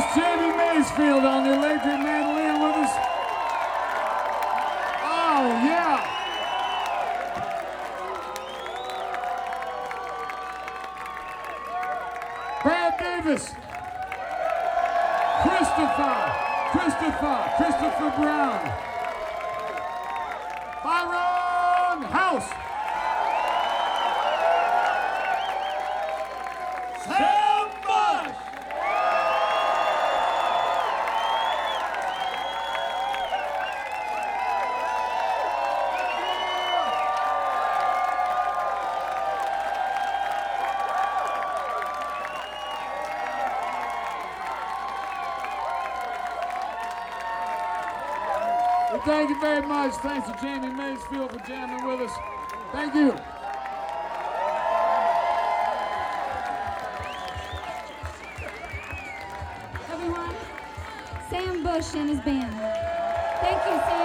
That's Jamie Maysfield on the electric mandolin with us. Oh, yeah. Brad Davis. Christopher Brown. Byron House. Sam Bush. Well, thank you very much. Thanks to Jamie Maysfield for jamming with us. Thank you. Everyone, Sam Bush and his band. Thank you, Sam.